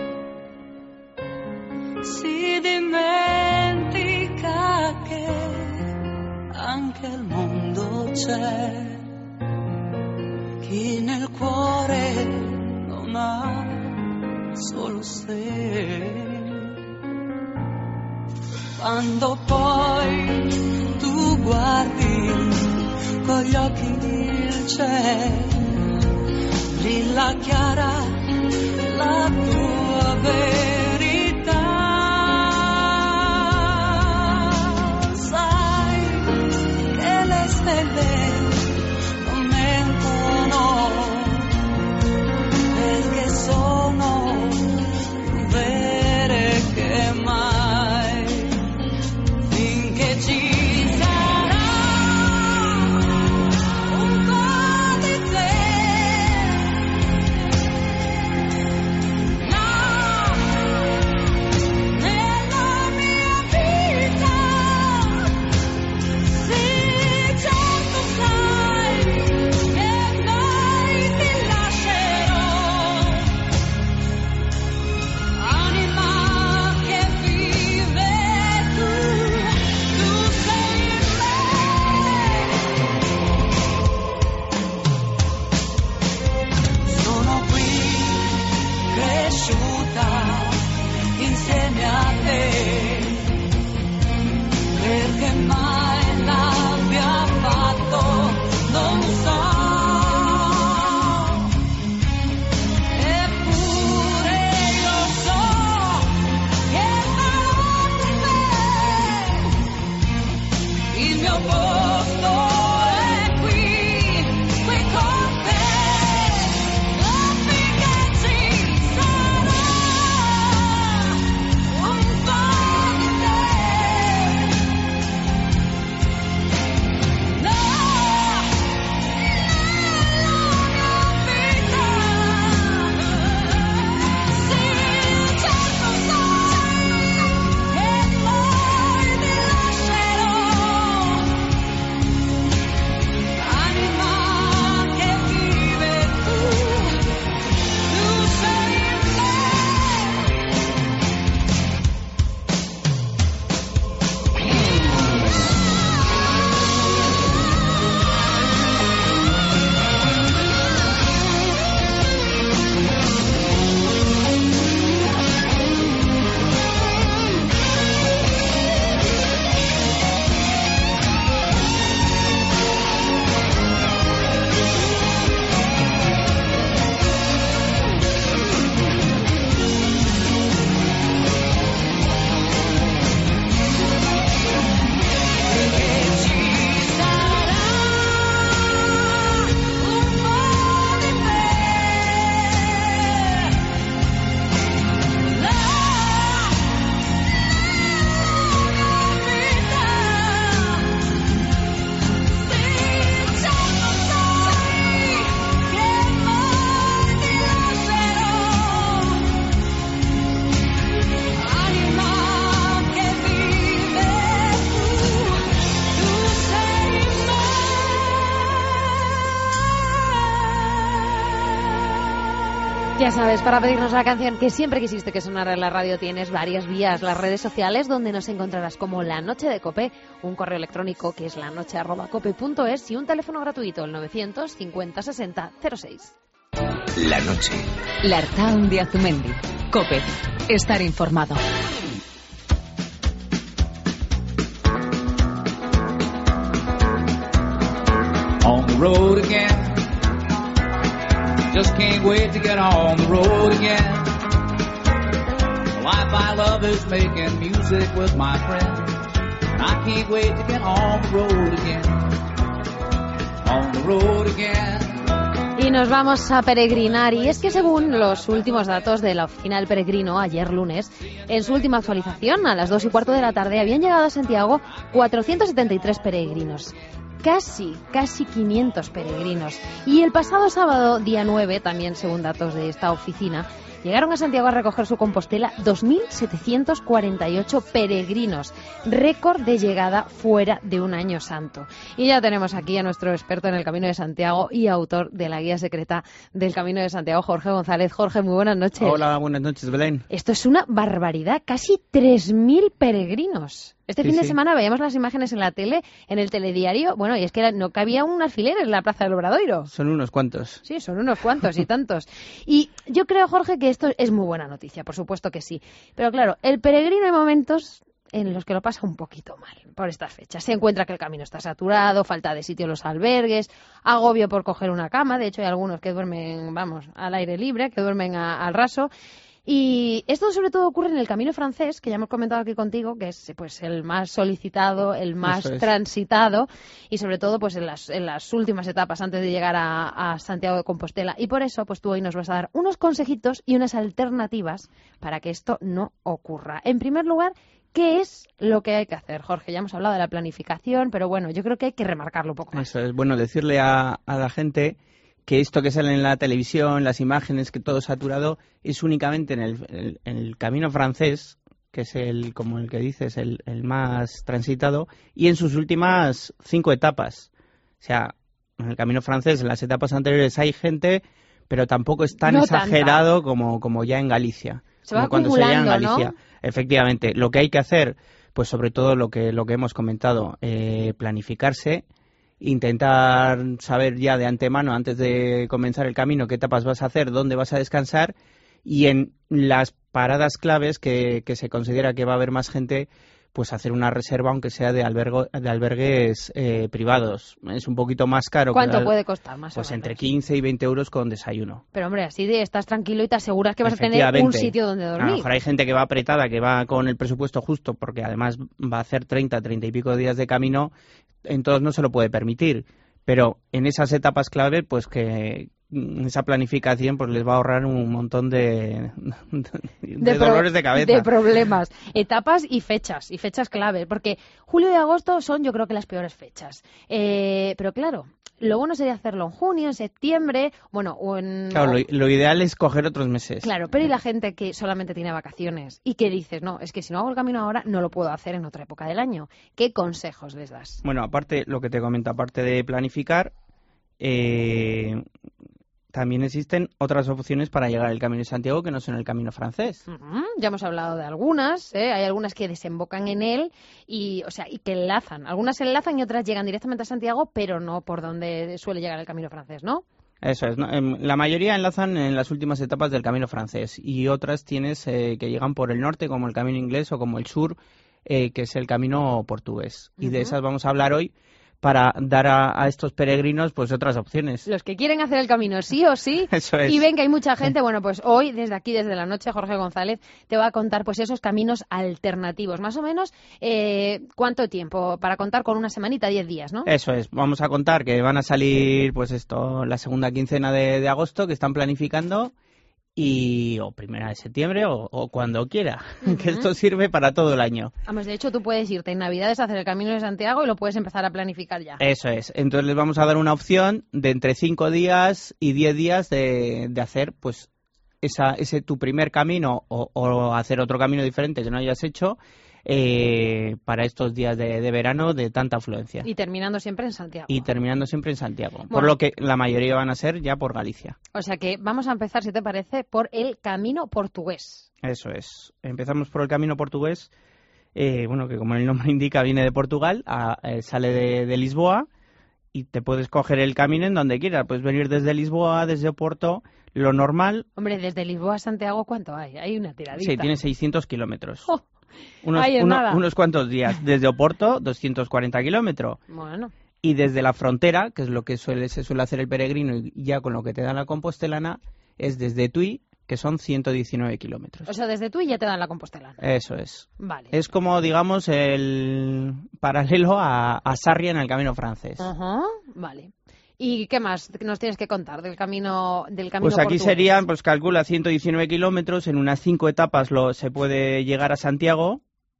si dimentica che anche al mondo c'è chi nel cuore non ha solo sé. Quando poi tu guardi con gli occhi il cielo, brilla chiara la tua verità. Non mentono perché sono più vere che mai, finché ci sarà un po' di te. No, nella mia vita sì. Insieme a te, perché mai l'abbia fatto non so, eppure io so che farò per te il mio posto è qui con te. Ya sabes, para pedirnos la canción que siempre quisiste que sonara en la radio tienes varias vías, las redes sociales donde nos encontrarás como La Noche de Cope, un correo electrónico que es lanoche@cope.es y un teléfono gratuito, el 950 60 06. La noche. L'Artaun de Azumendi. Cope. Estar informado. On the road again. Just can't wait to get on the road again. The life I love is making music with my friends. And I can't wait to get on the road again. On the road again. Y nos vamos a peregrinar, y es que según los últimos datos de la Oficina del Peregrino, ayer lunes, en su última actualización, a las 2:15 de la tarde, habían llegado a Santiago 473 peregrinos. Casi 500 peregrinos. Y el pasado sábado, día 9, también según datos de esta oficina, llegaron a Santiago a recoger su Compostela 2.748 peregrinos, récord de llegada fuera de un año santo. Y ya tenemos aquí a nuestro experto en el Camino de Santiago y autor de la guía secreta del Camino de Santiago, Jorge González. Jorge, muy buenas noches. Hola, buenas noches, Belén. Esto es una barbaridad, casi 3.000 peregrinos. Este fin de semana veíamos las imágenes en la tele, en el telediario, bueno, y es que no cabía un alfiler en la Plaza del Obradoiro. Son unos cuantos. Sí, son unos cuantos y tantos. Y yo creo, Jorge, que esto es muy buena noticia, por supuesto que sí. Pero claro, el peregrino hay momentos en los que lo pasa un poquito mal por estas fechas. Se encuentra que el camino está saturado, falta de sitio en los albergues, agobio por coger una cama. De hecho, hay algunos que duermen, al aire libre, que duermen al raso. Y esto sobre todo ocurre en el Camino francés, que ya hemos comentado aquí contigo, que es pues el más solicitado, el más transitado, y sobre todo pues en las últimas etapas antes de llegar a Santiago de Compostela. Y por eso pues tú hoy nos vas a dar unos consejitos y unas alternativas para que esto no ocurra. En primer lugar, ¿qué es lo que hay que hacer, Jorge? Ya hemos hablado de la planificación, pero bueno, yo creo que hay que remarcarlo un poco más. Eso es bueno decirle a la gente que esto que sale en la televisión, las imágenes, que todo saturado, es únicamente en el Camino francés, que es como el que dices, el más transitado, y en sus últimas 5 etapas. O sea, en el Camino francés, en las etapas anteriores hay gente, pero tampoco es tan exagerado como ya en Galicia. Se va cuando se llega en Galicia. ¿No? Efectivamente, lo que hay que hacer, pues sobre todo lo que hemos comentado, planificarse, intentar saber ya de antemano, antes de comenzar el camino, qué etapas vas a hacer, dónde vas a descansar, y en las paradas claves que se considera que va a haber más gente, pues hacer una reserva, aunque sea de albergues privados. Es un poquito más caro. ¿Cuánto puede costar más pues o menos? Entre 15 y 20 euros con desayuno. Pero hombre, así estás tranquilo y te aseguras que vas a tener un sitio donde dormir. A lo mejor hay gente que va apretada, que va con el presupuesto justo, porque además va a hacer 30 y pico días de camino, entonces no se lo puede permitir. Pero en esas etapas clave, pues que esa planificación pues les va a ahorrar un montón de dolores de cabeza. De problemas. Etapas y fechas clave, porque julio y agosto son yo creo que las peores fechas. Pero claro, lo bueno sería hacerlo en junio, en septiembre, Claro, lo ideal es coger otros meses. Claro, pero y la gente que solamente tiene vacaciones y que dices, no, es que si no hago el camino ahora no lo puedo hacer en otra época del año. ¿Qué consejos les das? Bueno, aparte, lo que te comento, aparte de planificar, también existen otras opciones para llegar al Camino de Santiago que no son el Camino francés. Ya hemos hablado de algunas, hay algunas que desembocan en él y que enlazan. Algunas enlazan y otras llegan directamente a Santiago, pero no por donde suele llegar el Camino francés, ¿no? Eso es, ¿no? La mayoría enlazan en las últimas etapas del Camino francés y otras tienes que llegan por el norte, como el Camino inglés, o como el sur, que es el Camino portugués. Y de esas vamos a hablar hoy, para dar a estos peregrinos pues otras opciones. Los que quieren hacer el camino sí o sí. Eso es. Y ven que hay mucha gente, bueno, pues hoy desde aquí, desde la noche, Jorge González te va a contar pues esos caminos alternativos. Más o menos, ¿cuánto tiempo? Para contar con una semanita, 10 días, ¿no? Eso es. Vamos a contar que van a salir pues la segunda quincena de agosto, que están planificando, o primera de septiembre o cuando quiera, que esto sirve para todo el año. Vamos, de hecho tú puedes irte en Navidades a hacer el Camino de Santiago y lo puedes empezar a planificar ya. Eso es, entonces les vamos a dar una opción de entre 5 días y 10 días de hacer pues ese tu primer camino o hacer otro camino diferente que no hayas hecho para estos días de verano de tanta afluencia. Y terminando siempre en Santiago. Y terminando siempre en Santiago. Bueno. Por lo que la mayoría van a ser ya por Galicia. O sea que vamos a empezar, si te parece, por el camino portugués. Eso es. Empezamos por el camino portugués. Bueno, que como el nombre indica, viene de Portugal, sale de Lisboa y te puedes coger el camino en donde quieras. Puedes venir desde Lisboa, desde Oporto, lo normal. Hombre, desde Lisboa a Santiago, ¿cuánto hay? Hay una tiradita. Sí, tiene 600 kilómetros. Oh, unos cuantos días. Desde Oporto, 240 kilómetros. Bueno. Y desde la frontera, que es lo que se suele hacer el peregrino, y ya con lo que te da la compostelana, es desde Tui, que son 119 kilómetros. O sea, desde Tui ya te dan la compostelana. Eso es. Vale. Es como, digamos, el paralelo a Sarria en el camino francés. Ajá, vale. ¿Y qué más nos tienes que contar del camino Pues aquí portugués? serían, pues calcula 119 kilómetros, en unas 5 etapas se puede llegar a Santiago,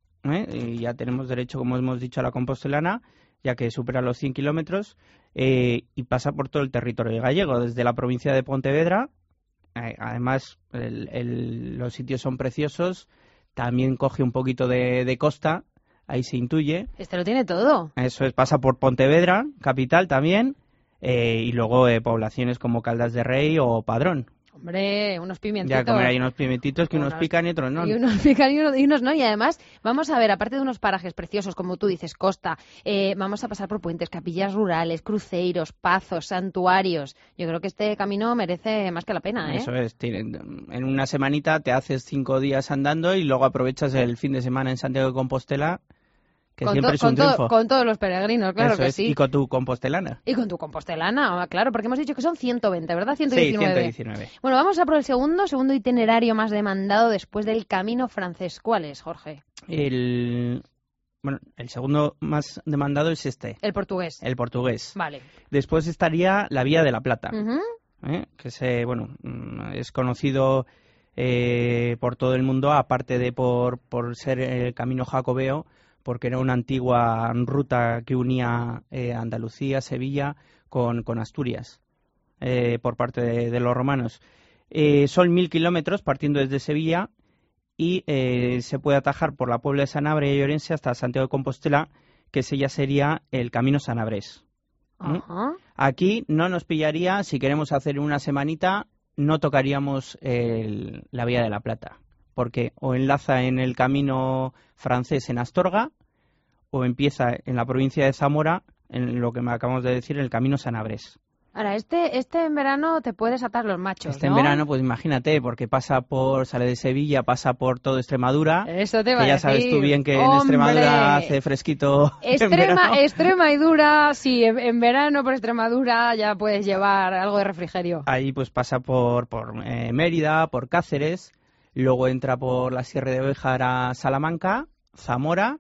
y ya tenemos derecho, como hemos dicho, a la compostelana, ya que supera los 100 kilómetros, y pasa por todo el territorio gallego, desde la provincia de Pontevedra. Además, los sitios son preciosos, también coge un poquito de costa, ahí se intuye. Este lo tiene todo. Eso es, pasa por Pontevedra, capital también, y luego poblaciones como Caldas de Rey o Padrón. Hombre, unos pimentitos. Ya comer ahí unos pimentitos que unos pican y otros no. Y unos pican y unos no. Y además, vamos a ver, aparte de unos parajes preciosos, como tú dices, costa, vamos a pasar por puentes, capillas rurales, cruceiros, pazos, santuarios. Yo creo que este camino merece más que la pena, ¿eh? Eso es. En una semanita te haces 5 días andando y luego aprovechas el fin de semana en Santiago de Compostela, que siempre es un triunfo. Con todos los peregrinos, claro. Eso que es, sí. Y con tu compostelana. Y con tu compostelana, claro, porque hemos dicho que son 120, ¿verdad? 119. Sí, 119. Bueno, vamos a por el segundo itinerario más demandado después del camino francés. ¿Cuál es, Jorge? El segundo más demandado es este. El portugués. El portugués. Vale. Después estaría la Vía de la Plata, Uh-huh. que es conocido por todo el mundo, aparte de por ser el camino jacobeo, porque era una antigua ruta que unía Andalucía, Sevilla con Asturias, por parte de los romanos. Son 1.000 kilómetros partiendo desde Sevilla y se puede atajar por la Puebla de Sanabria y Orense hasta Santiago de Compostela, que ese ya sería el camino sanabrés. Ajá. Aquí no nos pillaría, si queremos hacer una semanita, no tocaríamos la Vía de la Plata, porque o enlaza en el camino francés en Astorga, o empieza en la provincia de Zamora, en lo que me acabamos de decir, el camino sanabrés. Ahora, este en verano te puedes atar los machos, Este ¿no? en verano, pues imagínate, porque sale de Sevilla, pasa por todo Extremadura. Eso te va que a ya decir. sabes tú bien que en ¡Hombre! Extremadura hace fresquito en verano. Extremadura, sí, en verano por Extremadura ya puedes llevar algo de refrigerio. Ahí pues pasa por Mérida, por Cáceres, luego entra por la Sierra de Béjar a Salamanca, Zamora,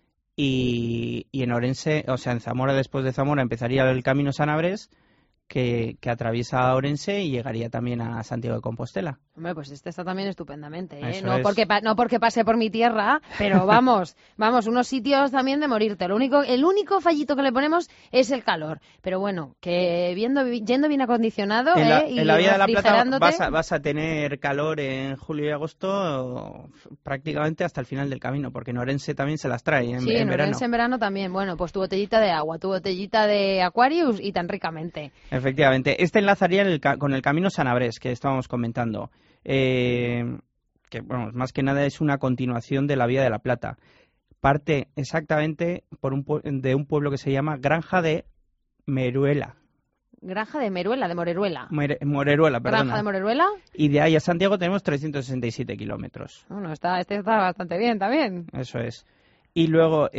y en Orense, o sea, en Zamora, después de Zamora empezaría el camino Sanabrés, que atraviesa Orense y llegaría también a Santiago de Compostela. Hombre, pues este está también estupendamente, ¿eh? Eso No es. porque pase por mi tierra, pero vamos, unos sitios también de morirte. El único fallito que le ponemos es el calor. Pero bueno, que yendo bien acondicionado, y en la Vía de la Plata refrigerándote. vas a tener calor en julio y agosto prácticamente hasta el final del camino, porque en Orense también se las trae en verano. Orense en verano también. Bueno, pues tu botellita de agua, tu botellita de Aquarius y tan ricamente. Efectivamente. Este enlazaría con el camino Sanabrés que estábamos comentando. Que, bueno, más que nada es una continuación de la Vía de la Plata. Parte exactamente de un pueblo que se llama Granja de Meruela. Granja de Meruela, de Moreruela. Moreruela, perdona. Granja de Moreruela. Y de ahí a Santiago tenemos 367 kilómetros. Bueno, este está bastante bien también. Eso es. Y luego,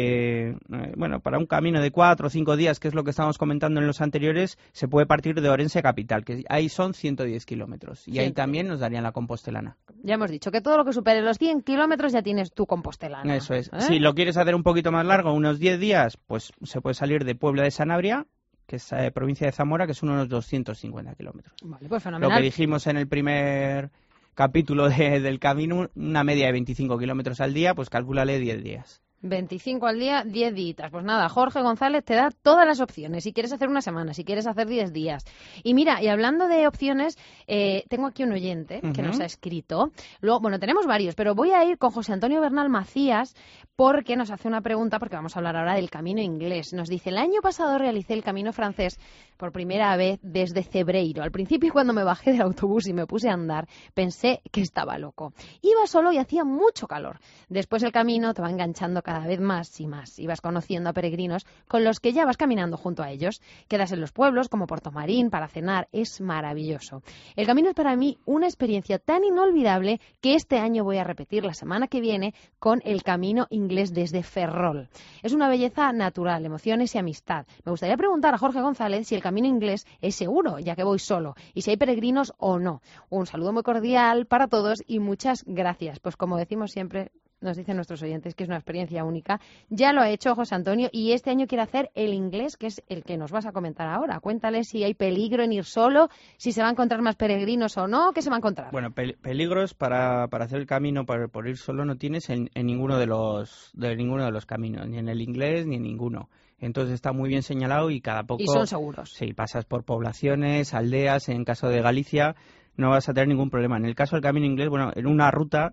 para un camino de 4 o 5 días, que es lo que estábamos comentando en los anteriores, se puede partir de Orense capital, que ahí son 110 kilómetros. Y ahí también nos darían la compostelana. Ya hemos dicho que todo lo que supere los 100 kilómetros ya tienes tu compostelana. Eso es. Si lo quieres hacer un poquito más largo, unos 10 días, pues se puede salir de Puebla de Sanabria, que es provincia de Zamora, que son unos 250 kilómetros. Vale, pues fenomenal. Lo que dijimos en el primer capítulo del camino, una media de 25 kilómetros al día, pues calcúlale 10 días. 25 al día, 10 días. Pues nada, Jorge González te da todas las opciones. Si quieres hacer una semana, si quieres hacer 10 días. Y mira, y hablando de opciones, tengo aquí un oyente que nos ha escrito. Luego, bueno, tenemos varios, pero voy a ir con José Antonio Bernal Macías porque nos hace una pregunta, porque vamos a hablar ahora del camino inglés. Nos dice, el año pasado realicé el camino francés por primera vez desde Cebreiro. Al principio, cuando me bajé del autobús y me puse a andar, pensé que estaba loco. Iba solo y hacía mucho calor. Después el camino te va enganchando cada vez más y más. Ibas conociendo a peregrinos con los que ya vas caminando junto a ellos. Quedas en los pueblos como Portomarín para cenar. Es maravilloso. El camino es para mí una experiencia tan inolvidable que este año voy a repetir la semana que viene con el camino inglés desde Ferrol. Es una belleza natural, emociones y amistad. Me gustaría preguntar a Jorge González si el camino inglés es seguro, ya que voy solo, y si hay peregrinos o no. Un saludo muy cordial para todos y muchas gracias. Pues como decimos siempre, nos dicen nuestros oyentes que es una experiencia única. Ya lo ha hecho José Antonio y este año quiere hacer el inglés, que es el que nos vas a comentar ahora. Cuéntale si hay peligro en ir solo, si se va a encontrar más peregrinos o no, ¿qué se va a encontrar? Bueno, peligros para hacer el camino por ir solo no tienes en ninguno de los caminos, ni en el inglés ni en ninguno. Entonces está muy bien señalado y cada poco... Y son seguros. Sí, pasas por poblaciones, aldeas, en caso de Galicia no vas a tener ningún problema. En el caso del camino inglés, bueno, en una ruta...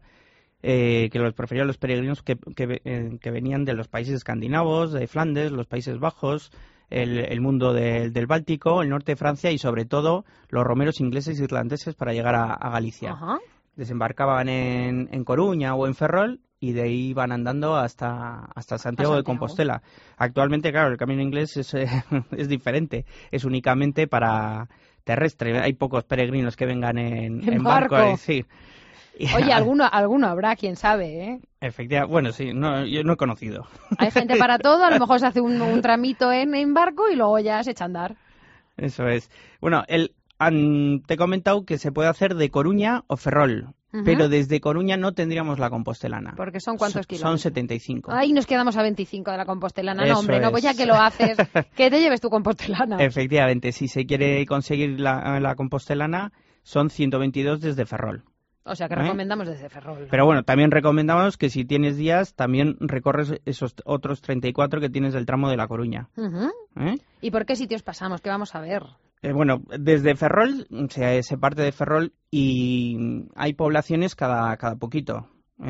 que los preferían los peregrinos que venían de los países escandinavos, de Flandes, los Países Bajos, el mundo del Báltico, el norte de Francia y sobre todo los romeros ingleses e irlandeses para llegar a Galicia. Ajá. Desembarcaban en Coruña o en Ferrol y de ahí van andando hasta Santiago de Compostela. Actualmente, claro, el camino inglés es diferente, es únicamente para terrestre. Hay pocos peregrinos que vengan en barco, es decir. Oye, alguno habrá, quién sabe, ¿eh? Efectivamente, bueno, sí, yo no he conocido. Hay gente para todo, a lo mejor se hace un tramito en barco y luego ya se echa a andar. Eso es. Bueno, te he comentado que se puede hacer de Coruña o Ferrol, pero desde Coruña no tendríamos la compostelana. Porque son ¿cuántos kilómetros? Son 75. Ahí nos quedamos a 25 de la compostelana. Eso no, hombre, no, pues ya que lo haces, que te lleves tu compostelana. Efectivamente, si se quiere conseguir la compostelana, son 122 desde Ferrol. O sea, que recomendamos desde Ferrol. Pero bueno, también recomendamos que si tienes días, también recorres esos otros 34 que tienes del tramo de La Coruña. ¿Y por qué sitios pasamos? ¿Qué vamos a ver? Bueno, desde Ferrol, se parte de Ferrol y hay poblaciones cada poquito.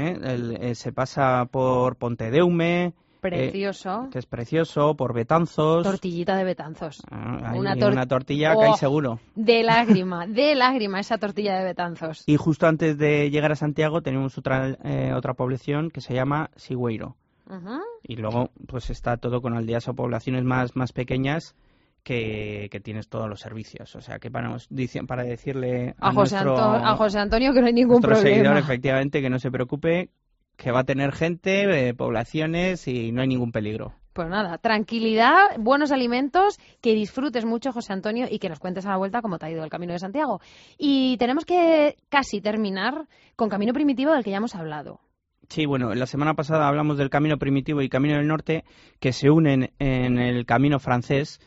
Se pasa por Pontedeume... Precioso. Que es precioso, por Betanzos. Tortillita de Betanzos. Una tortilla que hay seguro. De lágrima esa tortilla de Betanzos. Y justo antes de llegar a Santiago tenemos otra población que se llama Sigüeiro. Y luego pues está todo con aldeas o poblaciones más pequeñas que tienes todos los servicios. O sea que para decirle a José Antonio que no hay ningún problema. Seguidor, efectivamente, que no se preocupe, que va a tener gente, poblaciones y no hay ningún peligro. Pues nada, tranquilidad, buenos alimentos, que disfrutes mucho, José Antonio, y que nos cuentes a la vuelta cómo te ha ido el Camino de Santiago. Y tenemos que casi terminar con Camino Primitivo, del que ya hemos hablado. Sí, bueno, la semana pasada hablamos del Camino Primitivo y Camino del Norte, que se unen en el Camino francés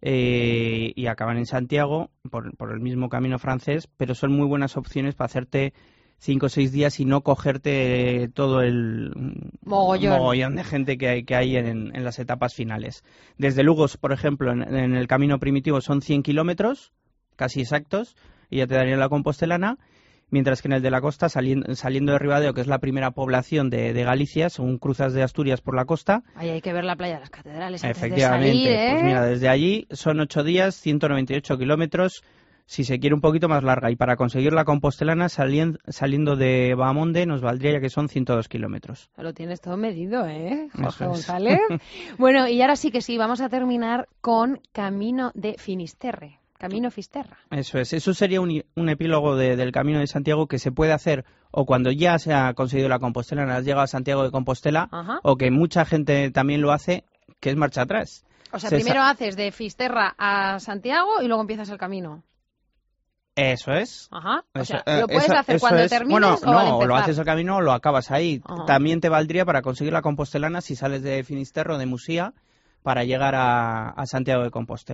y acaban en Santiago por el mismo camino francés, pero son muy buenas opciones para hacerte 5 o 6 días y no cogerte todo el mogollón de gente que hay en las etapas finales. Desde Lugo, por ejemplo, en el Camino Primitivo son 100 kilómetros, casi exactos, y ya te daría la compostelana, mientras que en el de la costa, saliendo de Ribadeo, que es la primera población de Galicia, según cruzas de Asturias por la costa. Ahí hay que ver la playa de las Catedrales antes efectivamente, de salir, ¿eh? Pues mira, desde allí son 8 días, 198 kilómetros, si se quiere un poquito más larga. Y para conseguir la compostelana, saliendo de Bahamonde, nos valdría ya que son 102 kilómetros. Lo tienes todo medido, ¿eh, Jorge González? Bueno, y ahora sí que sí, vamos a terminar con Camino de Finisterre. Camino Fisterra. Eso sería un epílogo del Camino de Santiago que se puede hacer o cuando ya se ha conseguido la compostelana, has llegado a Santiago de Compostela, o que mucha gente también lo hace, que es marcha atrás. O sea, primero haces de Fisterra a Santiago y luego empiezas el camino. Eso es. Ajá. O sea, ¿lo puedes hacer cuando termines bueno, o al no, empezar? lo haces el camino o lo acabas ahí. Ajá. También te valdría para conseguir la compostelana si sales de Finisterre o de Musía para llegar a Santiago de Compostela.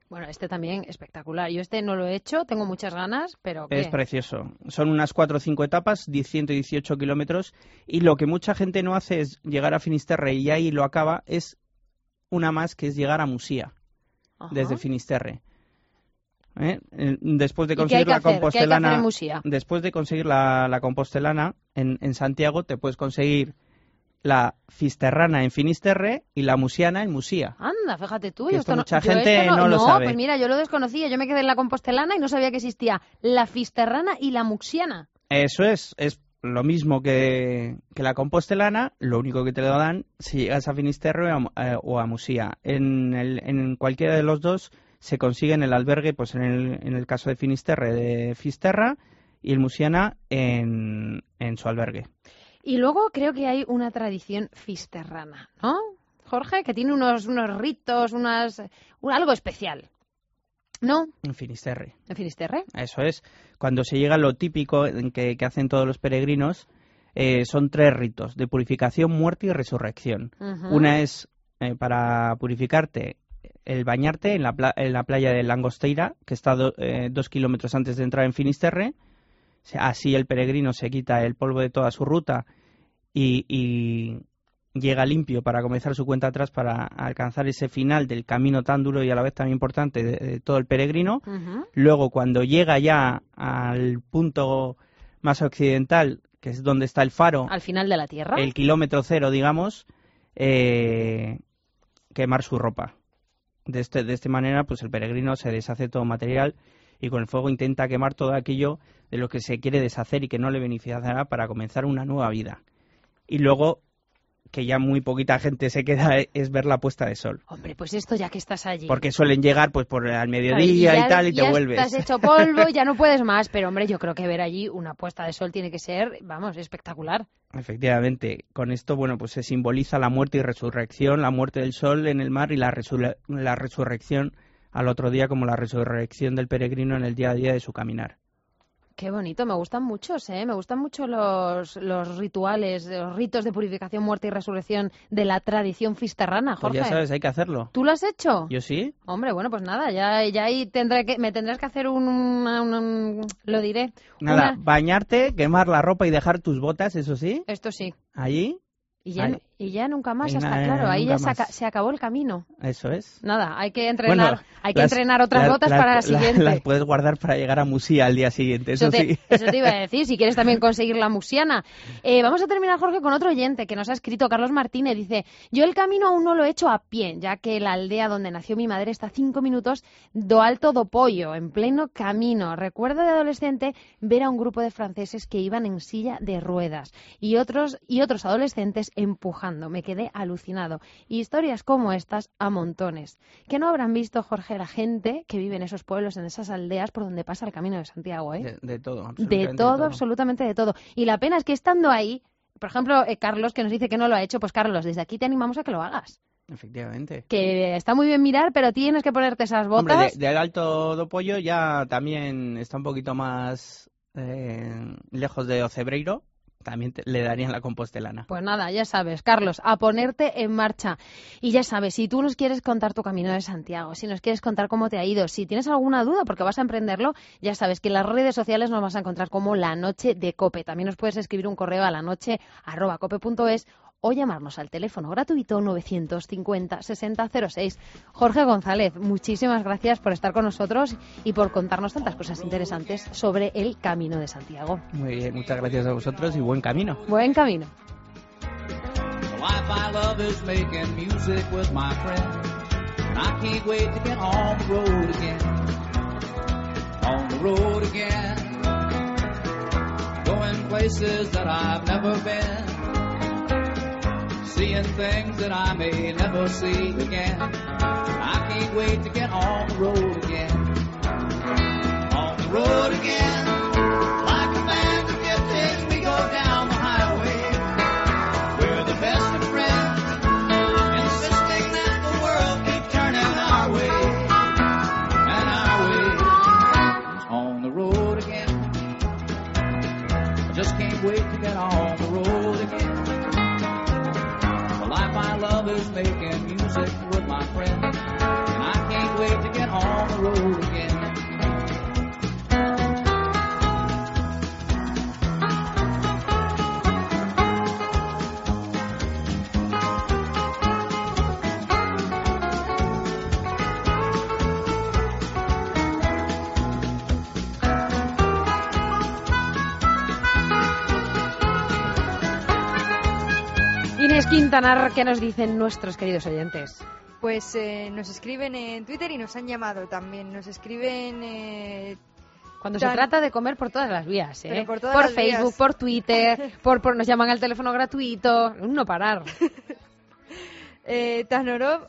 Bueno, este también espectacular. Yo este no lo he hecho, tengo muchas ganas, pero ¿qué? Es precioso. Son unas 4 o 5 etapas, 118 kilómetros, y lo que mucha gente no hace es llegar a Finisterre y ahí lo acaba, es una más, que es llegar a Musía, desde Finisterre. Después de conseguir la compostelana, después de conseguir la compostelana en Santiago, te puedes conseguir la fisterrana en Finisterre y la musiana en Musía. Anda, fíjate tú. Que esto mucha gente no lo sabe. Pues mira, yo lo desconocía. Yo me quedé en la compostelana y no sabía que existía la fisterrana y la muxiana. Eso es lo mismo que la compostelana, lo único que te lo dan si llegas a Finisterre o a Musía. En cualquiera de los dos se consigue en el albergue, pues en el caso de Finisterre, de Fisterra, y el Musiana en su albergue. Y luego creo que hay una tradición fisterrana, ¿no, Jorge? Que tiene unos ritos, algo especial, ¿no? En Finisterre. ¿En Finisterre? Eso es. Cuando se llega a lo típico que hacen todos los peregrinos, son 3 ritos, de purificación, muerte y resurrección. Una es para purificarte, el bañarte en la playa de Langosteira, que está 2 kilómetros antes de entrar en Finisterre. Así el peregrino se quita el polvo de toda su ruta y llega limpio para comenzar su cuenta atrás para alcanzar ese final del camino tan duro y a la vez tan importante de todo el peregrino. Luego, cuando llega ya al punto más occidental, que es donde está el faro, al final de la tierra, el kilómetro 0, digamos, quemar su ropa. De esta manera, pues el peregrino se deshace todo material y con el fuego intenta quemar todo aquello de lo que se quiere deshacer y que no le beneficiará para comenzar una nueva vida. Y luego, que ya muy poquita gente se queda, es ver la puesta de sol. Hombre, pues esto ya que estás allí. Porque suelen llegar pues por al mediodía y tal, y te vuelves. Ya estás hecho polvo y ya no puedes más, pero hombre, yo creo que ver allí una puesta de sol tiene que ser, vamos, espectacular. Efectivamente, con esto, bueno, pues se simboliza la muerte y resurrección, la muerte del sol en el mar y la resurrección al otro día, como la resurrección del peregrino en el día a día de su caminar. Qué bonito, me gustan muchos, ¿eh? Me gustan mucho los rituales, los ritos de purificación, muerte y resurrección de la tradición fisterrana, Jorge. Pues ya sabes, hay que hacerlo. ¿Tú lo has hecho? Yo sí. Hombre, bueno, pues nada, ya ahí me tendrás que hacer lo diré. Nada, bañarte, quemar la ropa y dejar tus botas, eso sí. Esto sí. Allí. Y ya nunca más, está claro, ahí ya se acabó el camino. Eso es. Nada, hay que entrenar, entrenar otras botas para la siguiente. Las puedes guardar para llegar a Musía al día siguiente, eso sí. Eso te iba a decir, si quieres también conseguir la musiana. Vamos a terminar, Jorge, con otro oyente que nos ha escrito, Carlos Martínez. Dice, yo el camino aún no lo he hecho a pie, ya que la aldea donde nació mi madre está a 5 minutos do Alto do Pollo, en pleno camino. Recuerdo de adolescente ver a un grupo de franceses que iban en silla de ruedas y otros adolescentes empujando. Me quedé alucinado. Y historias como estas a montones. ¿Qué no habrán visto, Jorge, la gente que vive en esos pueblos, en esas aldeas por donde pasa el Camino de Santiago? De todo, absolutamente de todo. Y la pena es que estando ahí, por ejemplo, Carlos, que nos dice que no lo ha hecho, pues Carlos, desde aquí te animamos a que lo hagas. Efectivamente. Que está muy bien mirar, pero tienes que ponerte esas botas. Hombre, del Alto do Pollo ya también está un poquito más lejos de Ocebreiro. También le darían la compostelana. Pues nada, ya sabes, Carlos, a ponerte en marcha. Y ya sabes, si tú nos quieres contar tu camino de Santiago, si nos quieres contar cómo te ha ido, si tienes alguna duda porque vas a emprenderlo, ya sabes que en las redes sociales nos vas a encontrar como La Noche de Cope. También nos puedes escribir un correo a lanoche@cope.es o llamarnos al teléfono gratuito 950 6006. Jorge González, muchísimas gracias por estar con nosotros y por contarnos tantas cosas interesantes sobre el Camino de Santiago. Muy bien, muchas gracias a vosotros y buen camino. Buen camino. The life I love is making music with my friends. And I can't wait to get on the road again. On the road again. Going places that I've never been. Seeing things that I may never see again. I can't wait to get on the road again. On the road again. Like a band of gypsies, we go down the highway. We're the best of friends, insisting that the world keep turning our way. And our way is on the road again. I just can't wait to get on the road again. My love is making music with my friends, and I can't wait to get home. Lourdes Quintanar, ¿qué nos dicen nuestros queridos oyentes? Pues nos escriben en Twitter y nos han llamado también. Nos escriben... Cuando se trata de comer por todas las vías, ¿eh? Por todas por las Facebook, vías. por Twitter, nos llaman al teléfono gratuito, un no parar. Tanorov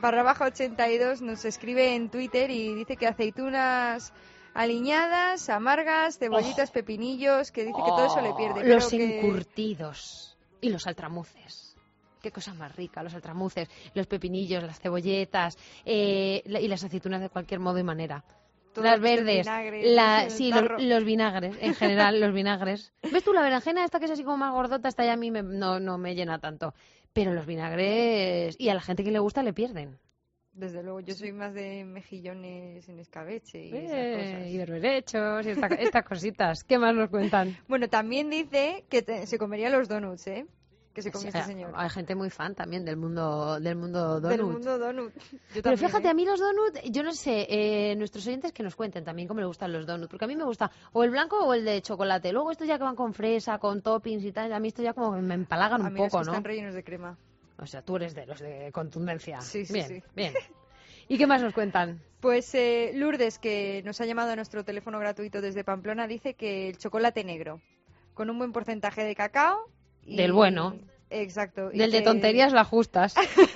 _82 nos escribe en Twitter y dice que aceitunas aliñadas, amargas, cebollitas, pepinillos, que dice que todo eso le pierde. Los pero que... encurtidos y los altramuces. Qué cosa más rica, los altramuces, los pepinillos, las cebolletas y las aceitunas de cualquier modo y manera. Todo Las lo que es el verdes, vinagre, sí, el tarro. los vinagres, en general, los vinagres. ¿Ves tú la berenjena esta que es así como más gordota? Esta ya a mí no me llena tanto. Pero los vinagres, y a la gente que le gusta le pierden. Desde luego, yo soy más de mejillones en escabeche y esas cosas. Y berberechos y estas cositas. ¿Qué más nos cuentan? Bueno, también dice que se comería los donuts, ¿eh? Que se come O sea, este señor. hay gente muy fan también del mundo donut. Del mundo donut. Yo Pero también, fíjate, ¿eh? a mí los donuts, yo no sé, nuestros oyentes que nos cuenten también cómo les gustan los donuts, porque a mí me gusta o el blanco o el de chocolate. Luego estos ya que van con fresa, con toppings y tal, a mí estos ya como que me empalagan A un mí los poco, que ¿no? están rellenos de crema. O sea, tú eres de los de contundencia. Sí, sí, bien, sí. bien. ¿Y qué más nos cuentan? Pues Lourdes, que nos ha llamado a nuestro teléfono gratuito desde Pamplona, dice que el chocolate negro, con un buen porcentaje de cacao. Y... Del bueno. Exacto. y Del de que- tonterías la justas.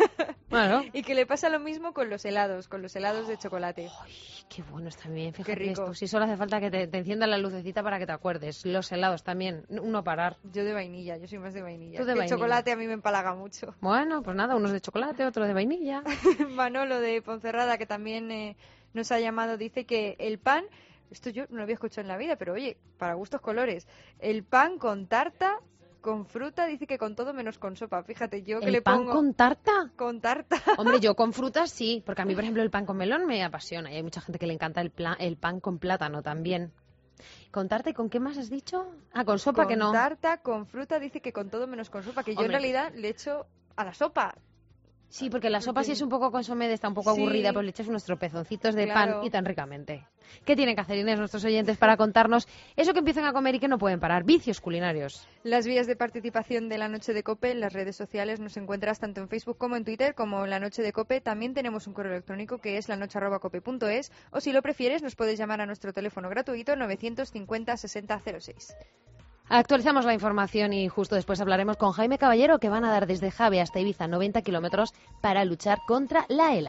Bueno. Y que le pasa lo mismo con los helados de chocolate. Ay, qué bueno está bien, fíjate Qué rico. esto. Si solo hace falta que te encienda la lucecita para que te acuerdes. Los helados también, uno parar. Yo de vainilla, yo soy más de vainilla. Tú de Es que vainilla. el chocolate a mí me empalaga mucho. Bueno, pues nada, unos de chocolate, otros de vainilla. Manolo de Ponferrada, que también nos ha llamado, dice que el pan, esto yo no lo había escuchado en la vida, pero oye, para gustos colores, el pan con tarta, con fruta, dice que con todo menos con sopa. Fíjate, yo que ¿El le pan pongo... con tarta? Con tarta. Hombre, yo con frutas sí, porque a mí, por ejemplo, el pan con melón me apasiona y hay mucha gente que le encanta el pan con plátano también. ¿Con tarta y con qué más has dicho? Ah, con sopa que no. Con tarta, con fruta, dice que con todo menos con sopa, que yo en Hombre. realidad le echo a la sopa. Sí, porque la sopa sí es un poco consomé, está un poco Sí. aburrida, pues le echas unos tropezoncitos de Claro. pan y tan ricamente. ¿Qué tienen que hacer, Inés, nuestros oyentes para contarnos eso que empiezan a comer y que no pueden parar? Vicios culinarios. Las vías de participación de La Noche de Cope en las redes sociales nos encuentras tanto en Facebook como en Twitter como La Noche de Cope. También tenemos un correo electrónico que es lanoche@cope.es, o si lo prefieres nos puedes llamar a nuestro teléfono gratuito 950 60 06. Actualizamos la información y justo después hablaremos con Jaime Caballero, que van a dar desde Jave hasta Ibiza 90 kilómetros para luchar contra la ELA.